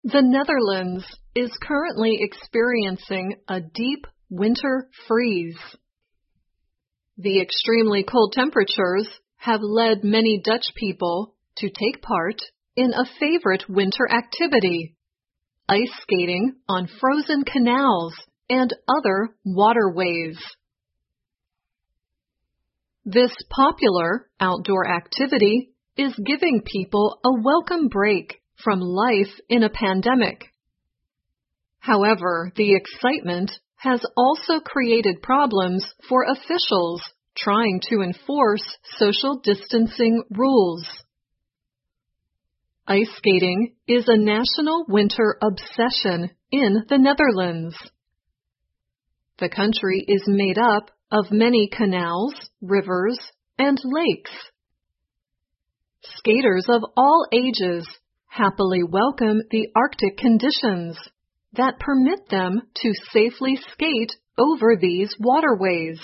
The Netherlands is currently experiencing a deep winter freeze. The extremely cold temperatures have led many Dutch people to take part in a favorite winter activity, ice skating on frozen canals and other waterways. This popular outdoor activity is giving people a welcome break from life in a pandemic. However, the excitement has also created problems for officials trying to enforce social distancing rules. Ice skating is a national winter obsession in the Netherlands. The country is made up of many canals, rivers, and lakes. Skaters of all ages happily welcome the Arctic conditions that permit them to safely skate over these waterways.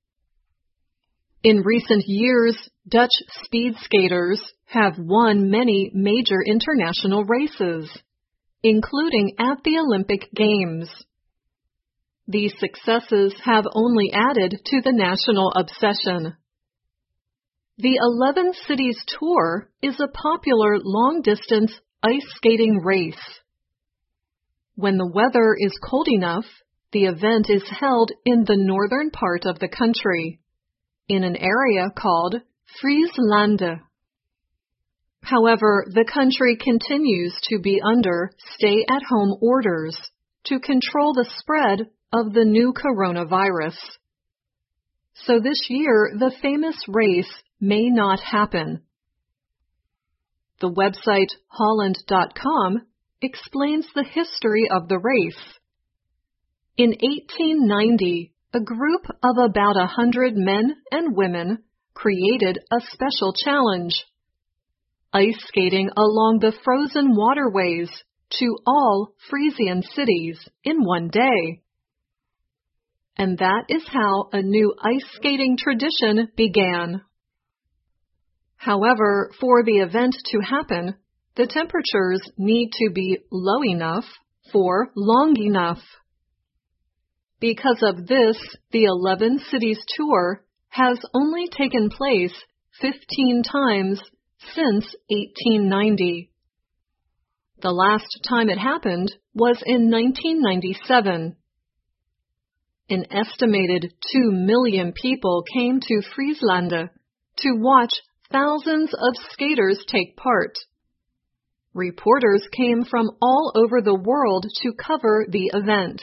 In recent years, Dutch speed skaters have won many major international races, including at the Olympic Games. These successes have only added to the national obsession. The 11 Cities Tour is a popular long-distance ice skating race. When the weather is cold enough, the event is held in the northern part of the country, in an area called Friesland. However, the country continues to be under stay-at-home orders to control the spread of the new coronavirus. So this year, the famous race may not happen. The website Holland.com explains the history of the race. In 1890, a group of about 100 men and women created a special challenge: ice skating along the frozen waterways to all Frisian cities in one day. And that is how a new ice skating tradition began. However, for the event to happen, the temperatures need to be low enough for long enough. Because of this, the 11 Cities Tour has only taken place 15 times since 1890. The last time it happened was in 1997. An estimated 2 million people came to Friesland to watch thousands of skaters take part. Reporters came from all over the world to cover the event.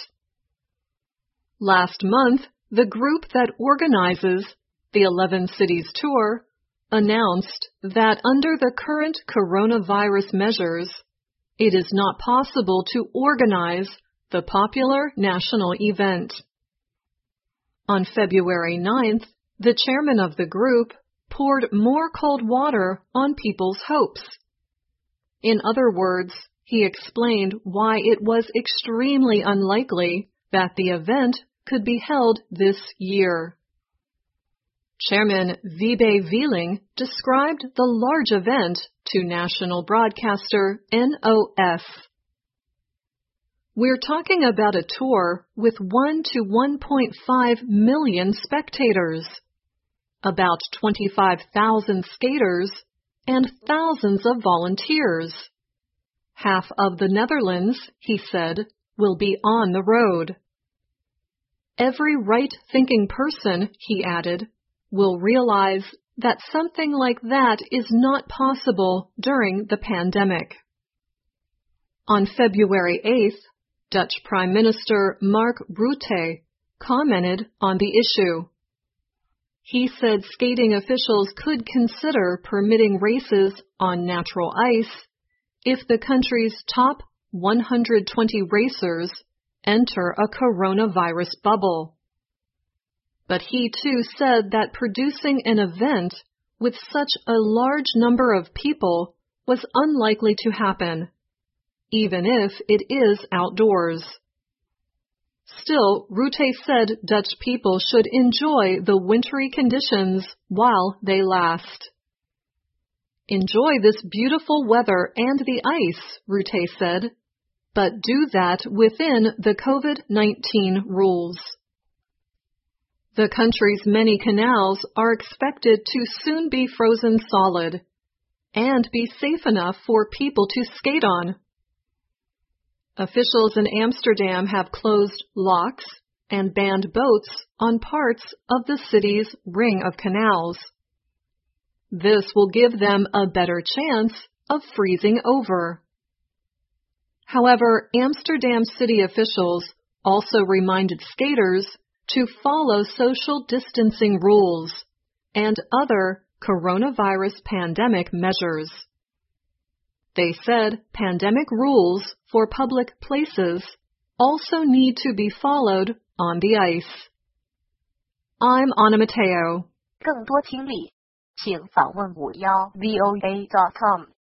Last month, the group that organizes the 11 Cities Tour announced that under the current coronavirus measures, it is not possible to organize the popular national event. On February 9th, the chairman of the group poured more cold water on people's hopes. In other words, he explained why it was extremely unlikely that the event could be held this year. Chairman Wiebe Wieling described the large event to national broadcaster NOS. We're talking about a tour with 1 to 1.5 million spectators, about 25,000 skaters, and thousands of volunteers. Half of the Netherlands, he said, will be on the road. Every right-thinking person, he added, will realize that something like that is not possible during the pandemic. On February 8th, Dutch Prime Minister Mark Rutte commented on the issue. He said skating officials could consider permitting races on natural ice if the country's top 120 racers enter a coronavirus bubble. But he too said that producing an event with such a large number of people was unlikely to happen, even if it is outdoors. Still, Rutte said Dutch people should enjoy the wintry conditions while they last. Enjoy this beautiful weather and the ice, Rutte said. but do that within the COVID-19 rules. The country's many canals are expected to soon be frozen solid and be safe enough for people to skate on. Officials in Amsterdam have closed locks and banned boats on parts of the city's ring of canals. This will give them a better chance of freezing over. However, Amsterdam city officials also reminded skaters to follow social distancing rules and other coronavirus pandemic measures. They said pandemic rules for public places also need to be followed on the ice. I'm Anna Mateo. 更多听力，请访问51voa.com。